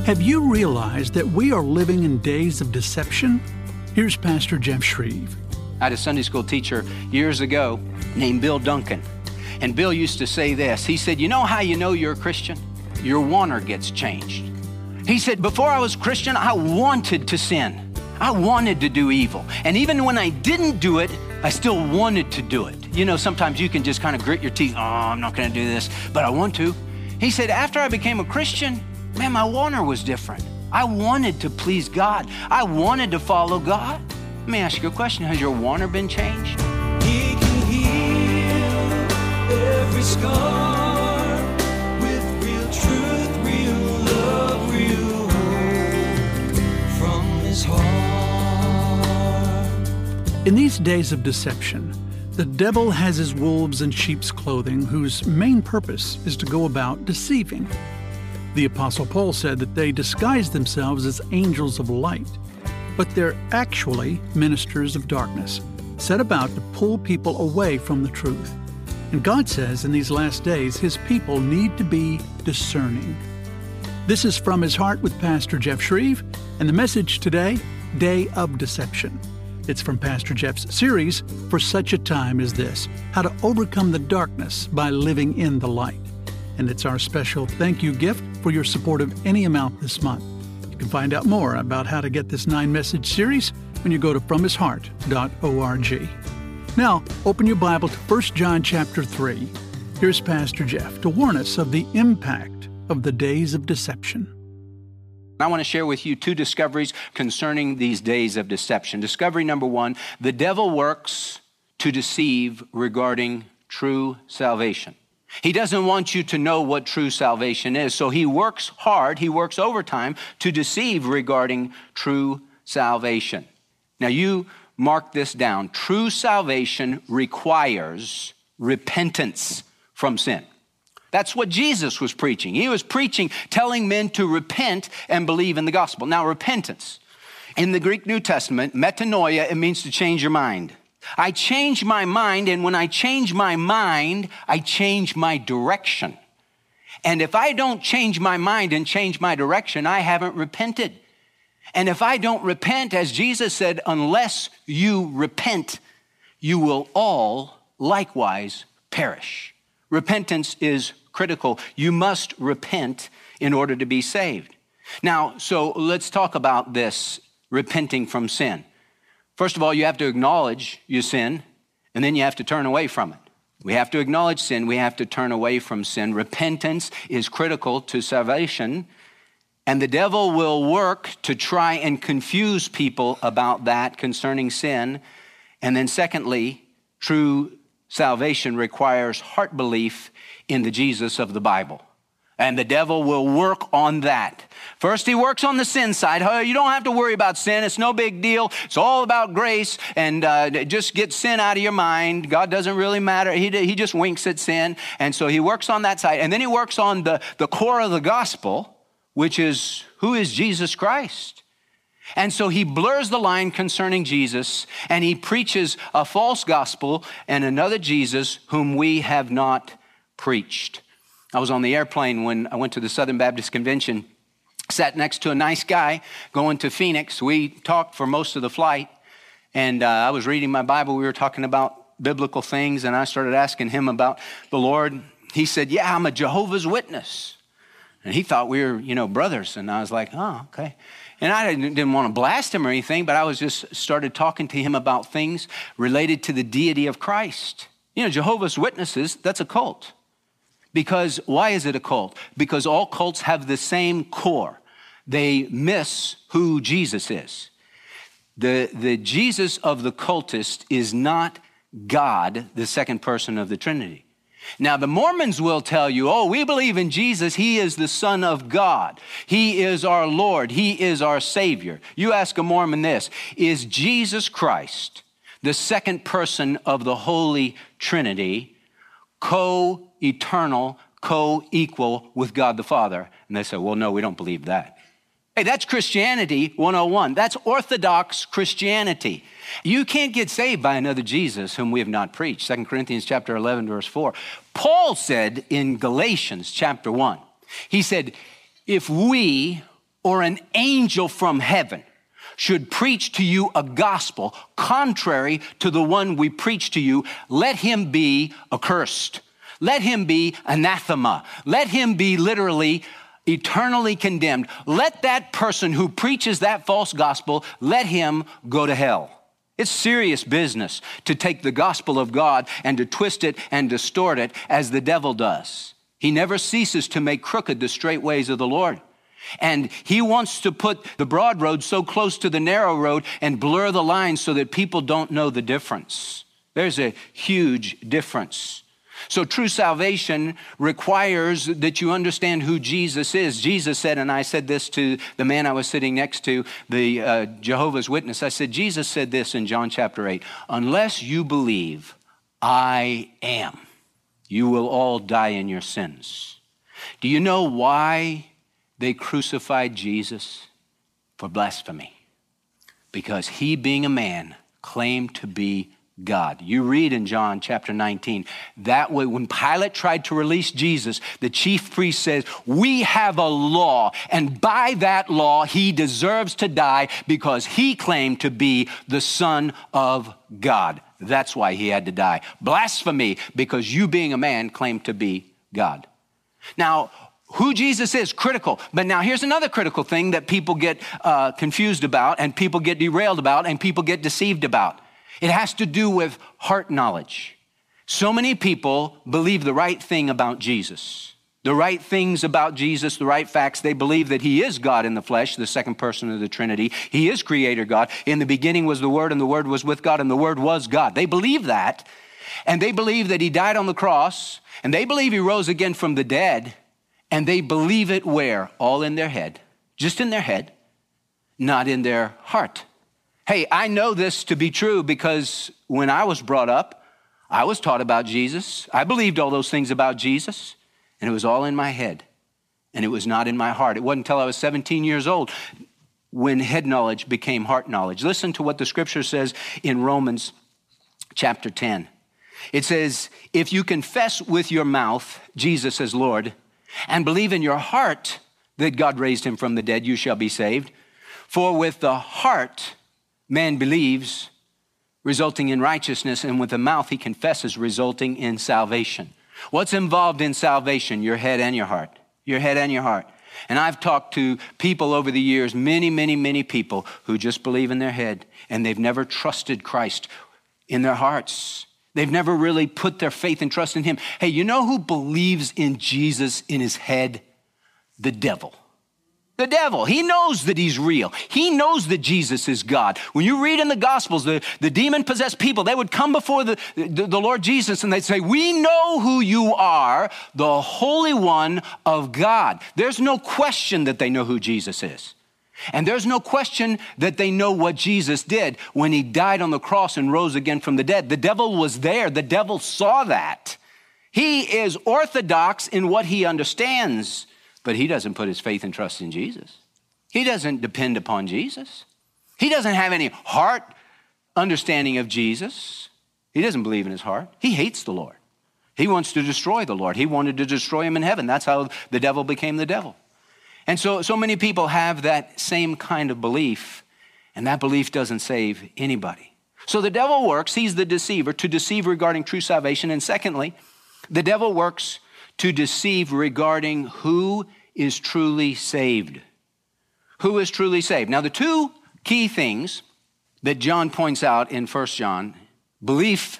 Have you realized that we are living in days of deception? Here's Pastor Jeff Shreve. I had a Sunday school teacher years ago named Bill Duncan. And Bill used to say this. He said, you know how you know you're a Christian? Your wanter gets changed. He said, before I was Christian, I wanted to sin. I wanted to do evil. And even when I didn't do it, I still wanted to do it. You know, sometimes you can just kind of grit your teeth. Oh, I'm not going to do this, but I want to. He said, after I became a Christian, man, my wanter was different. I wanted to please God. I wanted to follow God. Let me ask you a question. Has your wanter been changed? He can heal every scar with real truth, real love, real hope from his heart. In these days of deception, the devil has his wolves in sheep's clothing whose main purpose is to go about deceiving. The Apostle Paul said that they disguise themselves as angels of light, but they're actually ministers of darkness, set about to pull people away from the truth. And God says in these last days, His people need to be discerning. This is From His Heart with Pastor Jeff Shreve, and the message today, Day of Deception. It's from Pastor Jeff's series, For Such a Time as This, How to Overcome the Darkness by Living in the Light. And it's our special thank you gift for your support of any amount this month. You can find out more about how to get this 9-message series when you go to FromHisHeart.org. Now, open your Bible to 1 John chapter 3. Here's Pastor Jeff to warn us of the impact of the days of deception. I want to share with you 2 discoveries concerning these days of deception. Discovery number 1, the devil works to deceive regarding true salvation. He doesn't want you to know what true salvation is, so he works hard, he works overtime to deceive regarding true salvation. Now you mark this down. True salvation requires repentance from sin. That's what Jesus was preaching. He was preaching, telling men to repent and believe in the gospel. Now repentance, in the Greek New Testament, metanoia, it means to change your mind. I change my mind, and when I change my mind, I change my direction. And if I don't change my mind and change my direction, I haven't repented. And if I don't repent, as Jesus said, unless you repent, you will all likewise perish. Repentance is critical. You must repent in order to be saved. Now, so let's talk about this repenting from sin. First of all, you have to acknowledge your sin, and then you have to turn away from it. We have to acknowledge sin. We have to turn away from sin. Repentance is critical to salvation, and the devil will work to try and confuse people about that concerning sin. And then secondly, true salvation requires heart belief in the Jesus of the Bible. And the devil will work on that. First, he works on the sin side. You don't have to worry about sin. It's no big deal. It's all about grace. And just get sin out of your mind. God doesn't really matter. He just winks at sin. And so he works on that side. And then he works on the core of the gospel, which is, who is Jesus Christ? And so he blurs the line concerning Jesus, and he preaches a false gospel and another Jesus whom we have not preached. I was on the airplane when I went to the Southern Baptist Convention, sat next to a nice guy going to Phoenix. We talked for most of the flight, and I was reading my Bible. We were talking about biblical things, and I started asking him about the Lord. He said, yeah, I'm a Jehovah's Witness. And he thought we were, brothers. And I was like, oh, okay. And I didn't want to blast him or anything, but I was just started talking to him about things related to the deity of Christ. Jehovah's Witnesses, that's a cult. Because why is it a cult? Because all cults have the same core. They miss who Jesus is. The Jesus of the cultist is not God, the second person of the Trinity. Now, the Mormons will tell you, we believe in Jesus. He is the Son of God. He is our Lord. He is our Savior. You ask a Mormon this, is Jesus Christ, the second person of the Holy Trinity, co-eternal, co-equal with God the Father? And they say, well, no, we don't believe that. Hey, that's Christianity 101. That's Orthodox Christianity. You can't get saved by another Jesus whom we have not preached. 2 Corinthians chapter 11, verse 4. Paul said in Galatians chapter 1, he said, if we or an angel from heaven should preach to you a gospel contrary to the one we preach to you, let him be accursed. Let him be anathema. Let him be literally eternally condemned. Let that person who preaches that false gospel, let him go to hell. It's serious business to take the gospel of God and to twist it and distort it as the devil does. He never ceases to make crooked the straight ways of the Lord. And he wants to put the broad road so close to the narrow road and blur the lines so that people don't know the difference. There's a huge difference. So true salvation requires that you understand who Jesus is. Jesus said, and I said this to the man I was sitting next to, the Jehovah's Witness. I said, Jesus said this in John chapter 8, unless you believe I am, you will all die in your sins. Do you know why they crucified Jesus? For blasphemy. Because he, being a man, claimed to be God. You read in John chapter 19, that way when Pilate tried to release Jesus, the chief priest says, we have a law, and by that law he deserves to die because he claimed to be the Son of God. That's why he had to die. Blasphemy, because you being a man claimed to be God. Now, who Jesus is, critical. But now here's another critical thing that people get confused about, and people get derailed about, and people get deceived about. It has to do with heart knowledge. So many people believe the right thing about Jesus, the right things about Jesus, the right facts. They believe that he is God in the flesh, the second person of the Trinity. He is creator God. In the beginning was the Word, and the Word was with God, and the Word was God. They believe that, and they believe that he died on the cross, and they believe he rose again from the dead, and they believe it where? All in their head, just in their head, not in their heart. Hey, I know this to be true because when I was brought up, I was taught about Jesus. I believed all those things about Jesus, and it was all in my head, and it was not in my heart. It wasn't until I was 17 years old when head knowledge became heart knowledge. Listen to what the scripture says in Romans chapter 10. It says, if you confess with your mouth Jesus as Lord and believe in your heart that God raised him from the dead, you shall be saved. For with the heart man believes, resulting in righteousness, and with the mouth he confesses, resulting in salvation. What's involved in salvation? Your head and your heart. Your head and your heart. And I've talked to people over the years, many people who just believe in their head, and they've never trusted Christ in their hearts. They've never really put their faith and trust in him. Hey, you know who believes in Jesus in his head? The devil. The devil. He knows that he's real. He knows that Jesus is God. When you read in the Gospels, the demon-possessed people, they would come before the Lord Jesus and they'd say, we know who you are, the Holy One of God. There's no question that they know who Jesus is. And there's no question that they know what Jesus did when he died on the cross and rose again from the dead. The devil was there. The devil saw that. He is orthodox in what he understands, but he doesn't put his faith and trust in Jesus. He doesn't depend upon Jesus. He doesn't have any heart understanding of Jesus. He doesn't believe in his heart. He hates the Lord. He wants to destroy the Lord. He wanted to destroy him in heaven. That's how the devil became the devil. And so many people have that same kind of belief, and that belief doesn't save anybody. So the devil works, he's the deceiver, to deceive regarding true salvation. And secondly, the devil works to deceive regarding who is truly saved. Who is truly saved? Now, the two key things that John points out in 1 John, belief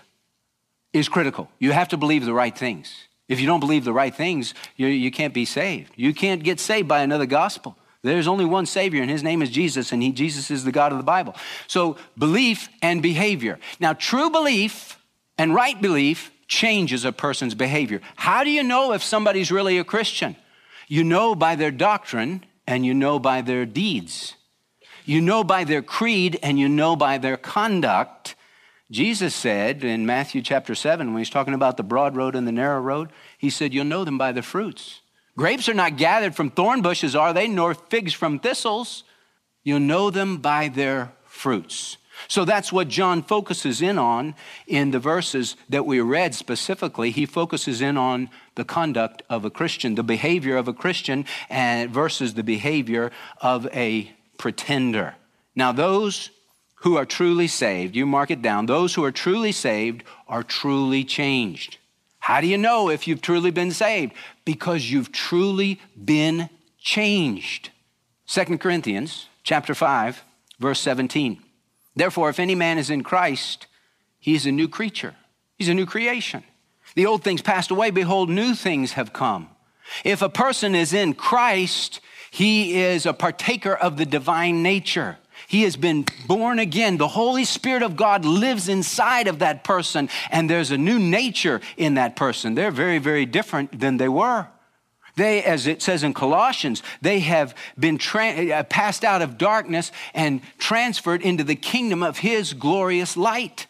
is critical. You have to believe the right things. If you don't believe the right things, you can't be saved. You can't get saved by another gospel. There's only one Savior, and his name is Jesus, and Jesus is the God of the Bible. So belief and behavior. Now, true belief and right belief changes a person's behavior. How do you know if somebody's really a Christian? You know by their doctrine, and you know by their deeds. You know by their creed, and you know by their conduct. Jesus said in Matthew chapter 7, when he's talking about the broad road and the narrow road, he said, you'll know them by their fruits. Grapes are not gathered from thorn bushes, are they? Nor figs from thistles. You'll know them by their fruits. So that's what John focuses in on in the verses that we read specifically. He focuses in on the conduct of a Christian, the behavior of a Christian, and versus the behavior of a pretender. Now, those who are truly saved, you mark it down, those who are truly saved are truly changed. How do you know if you've truly been saved? Because you've truly been changed. 2 Corinthians chapter 5, verse 17. Therefore, if any man is in Christ, he is a new creature. He's a new creation. The old things passed away. Behold, new things have come. If a person is in Christ, he is a partaker of the divine nature. He has been born again. The Holy Spirit of God lives inside of that person, and there's a new nature in that person. They're very, very different than they were. They, as it says in Colossians, they have been passed out of darkness and transferred into the kingdom of his glorious light.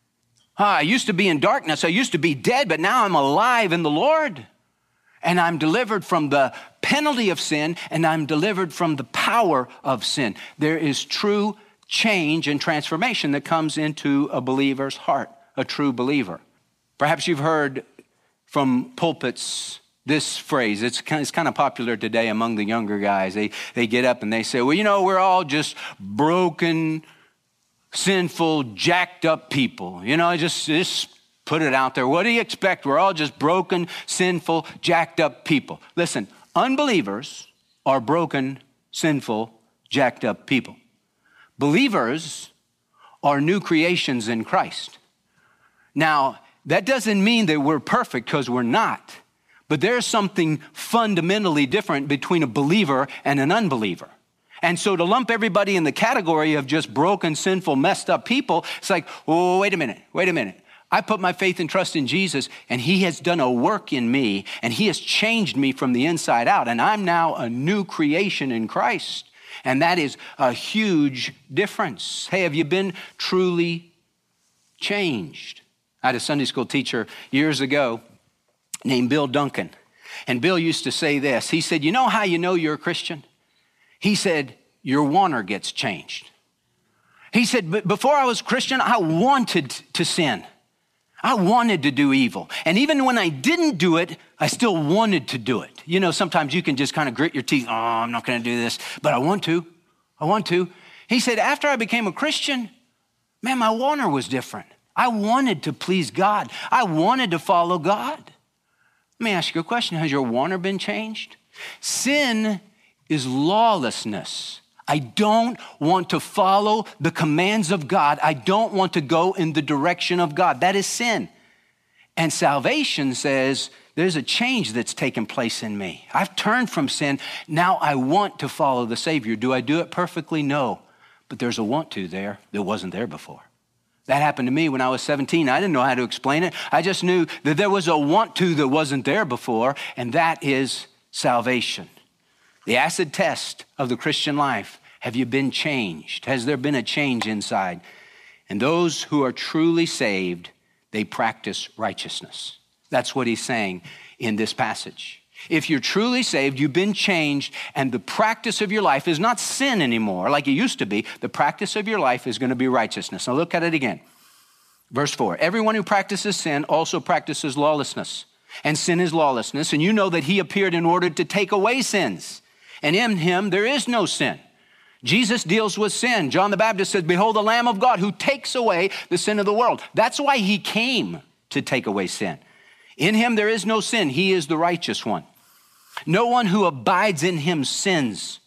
I used to be in darkness. I used to be dead, but now I'm alive in the Lord. And I'm delivered from the penalty of sin, and I'm delivered from the power of sin. There is true change and transformation that comes into a believer's heart, a true believer. Perhaps you've heard from pulpits this phrase. It's kind of popular today among the younger guys. They get up and they say, well, you know, we're all just broken, sinful, jacked up people. You know, just put it out there. What do you expect? We're all just broken, sinful, jacked up people. Listen, unbelievers are broken, sinful, jacked up people. Believers are new creations in Christ. Now, that doesn't mean that we're perfect, because we're not. But there's something fundamentally different between a believer and an unbeliever. And so to lump everybody in the category of just broken, sinful, messed up people, it's like, oh, wait a minute. I put my faith and trust in Jesus, and he has done a work in me, and he has changed me from the inside out, and I'm now a new creation in Christ. And that is a huge difference. Hey, have you been truly changed? I had a Sunday school teacher years ago named Bill Duncan. And Bill used to say this. He said, you know how you know you're a Christian? He said, your wanter gets changed. He said, but before I was a Christian, I wanted to sin. I wanted to do evil. And even when I didn't do it, I still wanted to do it. You know, sometimes you can just kind of grit your teeth. Oh, I'm not going to do this, but I want to. He said, after I became a Christian, man, my wanter was different. I wanted to please God. I wanted to follow God. Let me ask you a question. Has your wanter been changed? Sin is lawlessness. I don't want to follow the commands of God. I don't want to go in the direction of God. That is sin. And salvation says there's a change that's taken place in me. I've turned from sin. Now I want to follow the Savior. Do I do it perfectly? No. But there's a want to there that wasn't there before. That happened to me when I was 17. I didn't know how to explain it. I just knew that there was a want to that wasn't there before, and that is salvation. The acid test of the Christian life. Have you been changed? Has there been a change inside? And those who are truly saved, they practice righteousness. That's what he's saying in this passage. If you're truly saved, you've been changed, and the practice of your life is not sin anymore like it used to be. The practice of your life is going to be righteousness. Now look at it again. Verse 4, everyone who practices sin also practices lawlessness, and sin is lawlessness. And you know that he appeared in order to take away sins, and in him there is no sin. Jesus deals with sin. John the Baptist says, behold the Lamb of God who takes away the sin of the world. That's why he came, to take away sin. In him there is no sin. He is the righteous one. No one who abides in him sins.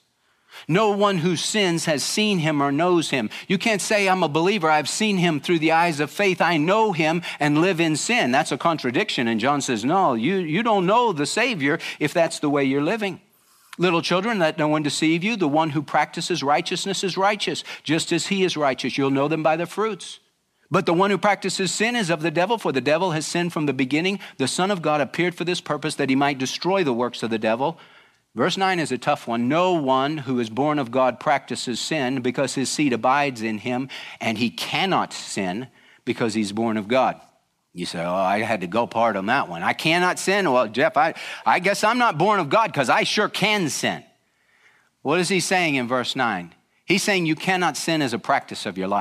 No one who sins has seen him or knows him. You can't say, I'm a believer. I've seen him through the eyes of faith. I know him and live in sin. That's a contradiction. And John says, no, you don't know the Savior if that's the way you're living. Little children, let no one deceive you. The one who practices righteousness is righteous, just as he is righteous. You'll know them by their fruits. But the one who practices sin is of the devil, for the devil has sinned from the beginning. The Son of God appeared for this purpose, that he might destroy the works of the devil. Verse 9 is a tough one. No one who is born of God practices sin, because his seed abides in him, and he cannot sin because he's born of God. You say, oh, I had to go part on that one. I cannot sin. Well, Jeff, I guess I'm not born of God, because I sure can sin. What is he saying in verse 9? He's saying you cannot sin as a practice of your life.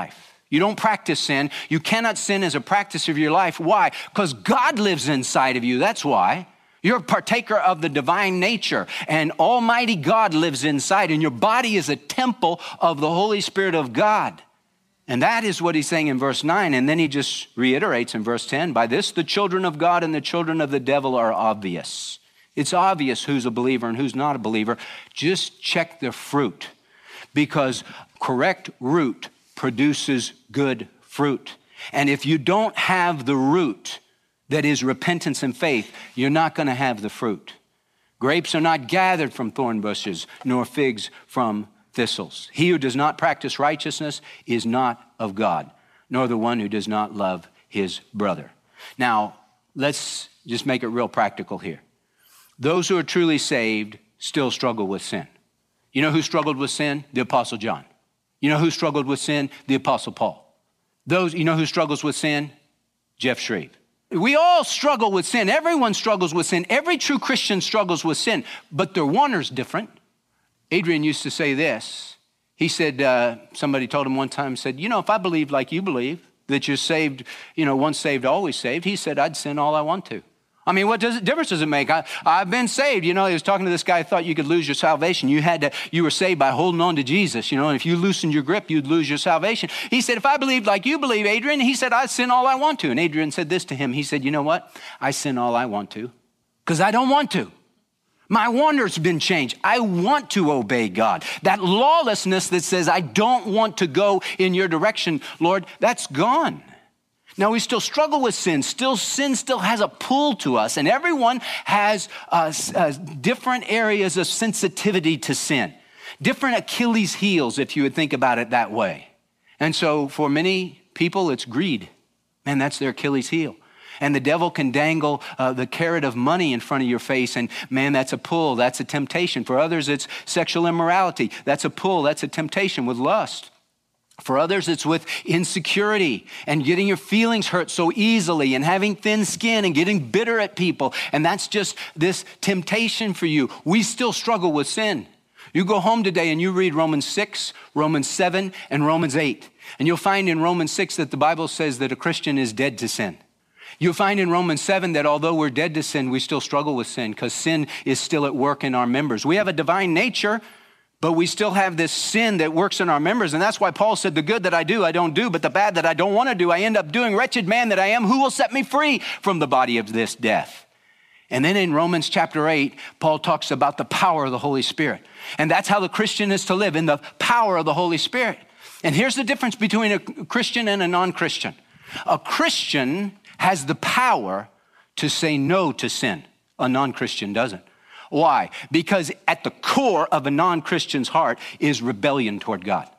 You don't practice sin. You cannot sin as a practice of your life. Why? Because God lives inside of you. That's why. You're a partaker of the divine nature, and Almighty God lives inside, and your body is a temple of the Holy Spirit of God. And that is what he's saying in verse 9. And then he just reiterates in verse 10, by this the children of God and the children of the devil are obvious. It's obvious who's a believer and who's not a believer. Just check the fruit, because correct root produces good fruit. And if you don't have the root that is repentance and faith, you're not going to have the fruit. Grapes are not gathered from thorn bushes, nor figs from thistles. He who does not practice righteousness is not of God, nor the one who does not love his brother. Now, let's just make it real practical here. Those who are truly saved still struggle with sin. You know who struggled with sin? The Apostle John. You know who struggled with sin? The Apostle Paul. You know who struggles with sin? Jeff Shreve. We all struggle with sin. Everyone struggles with sin. Every true Christian struggles with sin, but their wonder's different. Adrian used to say this. He said, somebody told him one time, said, if I believed like you believe, that you're saved, once saved, always saved, he said, I'd sin all I want to. I mean, what difference does it make? I've been saved. He was talking to this guy who thought you could lose your salvation. You were saved by holding on to Jesus, and if you loosened your grip, you'd lose your salvation. He said, if I believed like you believe, Adrian, he said, I'd sin all I want to. And Adrian said this to him. He said, you know what? I sin all I want to because I don't want to. My wonder's been changed. I want to obey God. That lawlessness that says I don't want to go in your direction, Lord, that's gone. Now, we still struggle with sin. Sin still has a pull to us, and everyone has different areas of sensitivity to sin, different Achilles heels, if you would think about it that way. And so for many people, it's greed. Man, that's their Achilles heel. And the devil can dangle the carrot of money in front of your face, and man, that's a pull, that's a temptation. For others, it's sexual immorality. That's a pull, that's a temptation with lust. For others, it's with insecurity and getting your feelings hurt so easily and having thin skin and getting bitter at people. And that's just this temptation for you. We still struggle with sin. You go home today and you read Romans 6, Romans 7, and Romans 8. And you'll find in Romans 6 that the Bible says that a Christian is dead to sin. You'll find in Romans 7 that although we're dead to sin, we still struggle with sin because sin is still at work in our members. We have a divine nature, but we still have this sin that works in our members. And that's why Paul said, the good that I do, I don't do, but the bad that I don't want to do, I end up doing. Wretched man that I am, who will set me free from the body of this death? And then in Romans chapter 8, Paul talks about the power of the Holy Spirit. And that's how the Christian is to live, in the power of the Holy Spirit. And here's the difference between a Christian and a non-Christian. A Christian has the power to say no to sin. A non-Christian doesn't. Why? Because at the core of a non-Christian's heart is rebellion toward God.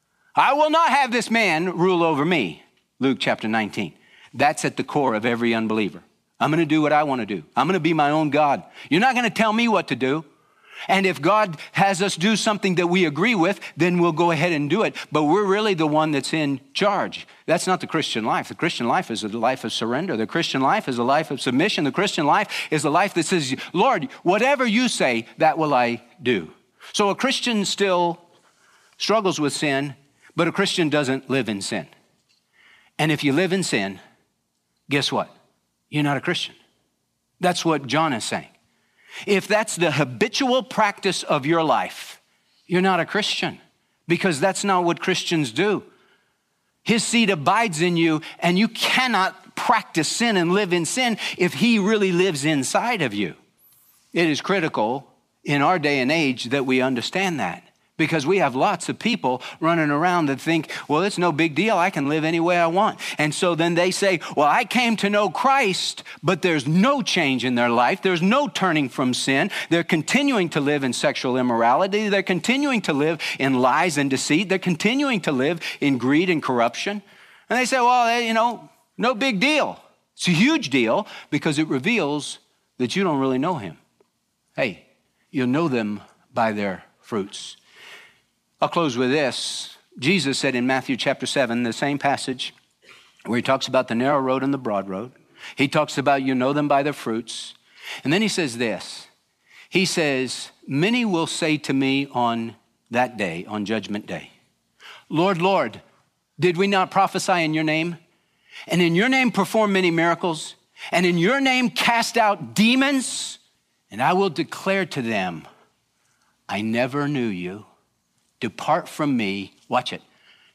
I will not have this man rule over me, Luke chapter 19. That's at the core of every unbeliever. I'm going to do what I want to do. I'm going to be my own God. You're not going to tell me what to do. And if God has us do something that we agree with, then we'll go ahead and do it. But we're really the one that's in charge. That's not the Christian life. The Christian life is a life of surrender. The Christian life is a life of submission. The Christian life is a life that says, Lord, whatever you say, that will I do. So a Christian still struggles with sin, but a Christian doesn't live in sin. And if you live in sin, guess what? You're not a Christian. That's what John is saying. If that's the habitual practice of your life, you're not a Christian, because that's not what Christians do. His seed abides in you, and you cannot practice sin and live in sin if he really lives inside of you. It is critical in our day and age that we understand that, because we have lots of people running around that think, well, it's no big deal. I can live any way I want. And so then they say, well, I came to know Christ, but there's no change in their life. There's no turning from sin. They're continuing to live in sexual immorality. They're continuing to live in lies and deceit. They're continuing to live in greed and corruption. And they say, well, no big deal. It's a huge deal because it reveals that you don't really know him. Hey, you'll know them by their fruits. I'll close with this. Jesus said in Matthew chapter 7, the same passage where he talks about the narrow road and the broad road. He talks about you know them by their fruits. And then he says this. He says, many will say to me on that day, on judgment day, Lord, Lord, Did we not prophesy in your name? And in your name perform many miracles? And in your name cast out demons? And I will declare to them, I never knew you. Depart from me, watch it,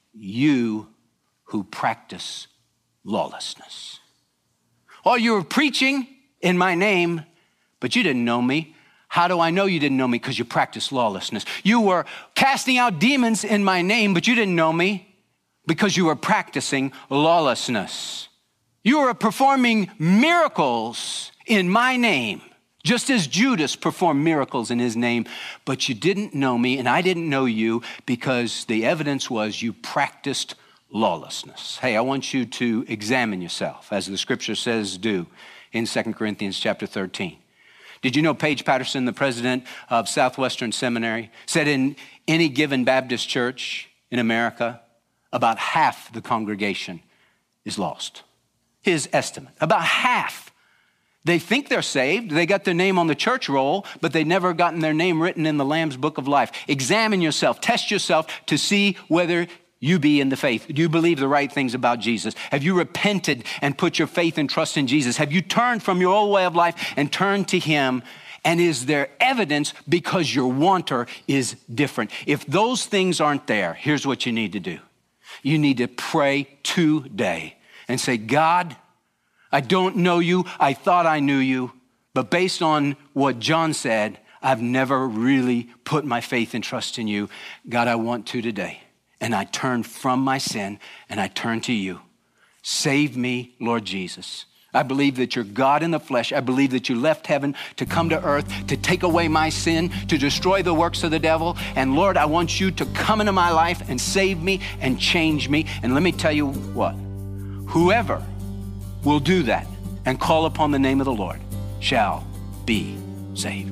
you who practice lawlessness. Oh, you were preaching in my name, but you didn't know me. How do I know you didn't know me? Because you practiced lawlessness. You were casting out demons in my name, but you didn't know me because you were practicing lawlessness. You were performing miracles in my name, just as Judas performed miracles in his name, but you didn't know me and I didn't know you because the evidence was you practiced lawlessness. Hey, I want you to examine yourself, as the scripture says do in 2 Corinthians chapter 13. Did you know Paige Patterson, the president of Southwestern Seminary, said in any given Baptist church in America, about half the congregation is lost? His estimate, about half. They think they're saved. They got their name on the church roll, but they never gotten their name written in the Lamb's book of life. Examine yourself, test yourself to see whether you be in the faith. Do you believe the right things about Jesus? Have you repented and put your faith and trust in Jesus? Have you turned from your old way of life and turned to him? And is there evidence because your wanter is different? If those things aren't there, here's what you need to do. You need to pray today and say, God, I don't know you. I thought I knew you. But based on what John said, I've never really put my faith and trust in you. God, I want to today. And I turn from my sin and I turn to you. Save me, Lord Jesus. I believe that you're God in the flesh. I believe that you left heaven to come to earth, to take away my sin, to destroy the works of the devil. And Lord, I want you to come into my life and save me and change me. And let me tell you what, whoever will do that and call upon the name of the Lord shall be saved.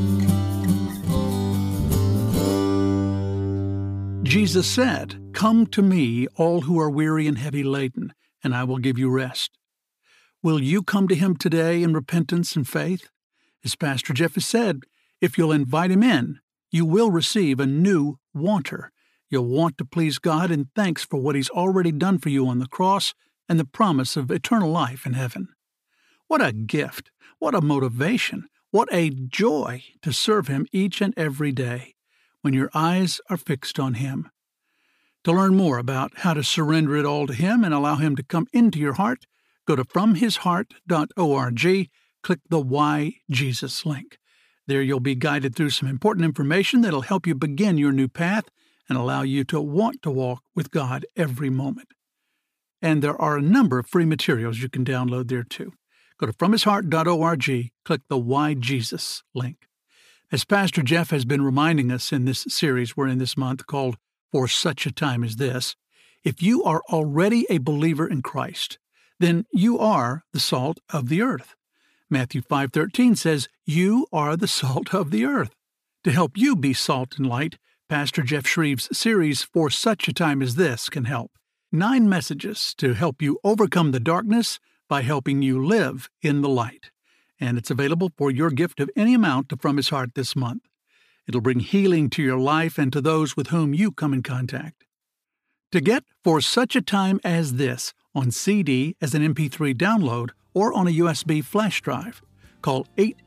Jesus said, "Come to me, all who are weary and heavy laden, and I will give you rest." Will you come to him today in repentance and faith? As Pastor Jeff has said, if you'll invite him in, you will receive a new wanter. You'll want to please God in thanks for what he's already done for you on the cross and the promise of eternal life in heaven. What a gift, what a motivation, what a joy to serve him each and every day when your eyes are fixed on him. To learn more about how to surrender it all to him and allow him to come into your heart, go to FromHisHeart.org, click the Why Jesus link. There you'll be guided through some important information that'll help you begin your new path and allow you to want to walk with God every moment. And there are a number of free materials you can download there too. Go to FromHisHeart.org, click the Why Jesus link. As Pastor Jeff has been reminding us in this series we're in this month called For Such a Time as This, if you are already a believer in Christ, then you are the salt of the earth. Matthew 5:13 says, you are the salt of the earth. To help you be salt and light, Pastor Jeff Shreve's series For Such a Time as This can help. 9 messages to help you overcome the darkness by helping you live in the light. And it's available for your gift of any amount to From His Heart this month. It'll bring healing to your life and to those with whom you come in contact. To get For Such a Time as This on CD as an MP3 download or on a USB flash drive, call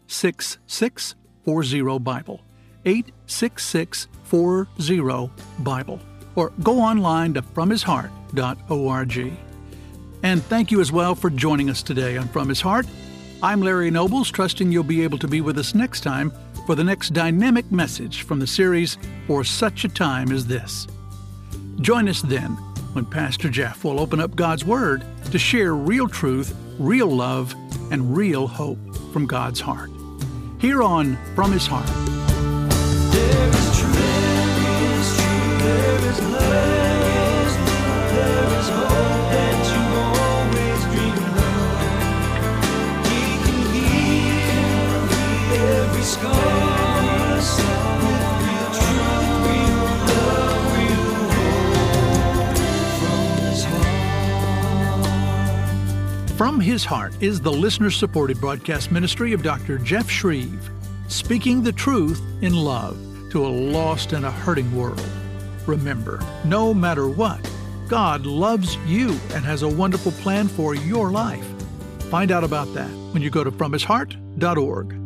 866-40-BIBLE, 866-40-BIBLE, or go online to FromHisHeart.org. And thank you as well for joining us today on From His Heart. I'm Larry Nobles, trusting you'll be able to be with us next time for the next dynamic message from the series For Such a Time as This. Join us then when Pastor Jeff will open up God's Word to share real truth, real love, and real hope from God's heart. Here on From His Heart. There is truth, there is love, there is hope that you always dreamed of. He can heal every scar with real truth, real love, real hope from His heart. From His Heart is the listener-supported broadcast ministry of Dr. Jeff Shreve, speaking the truth in love to a lost and a hurting world. Remember, no matter what, God loves you and has a wonderful plan for your life. Find out about that when you go to FromHisHeart.org.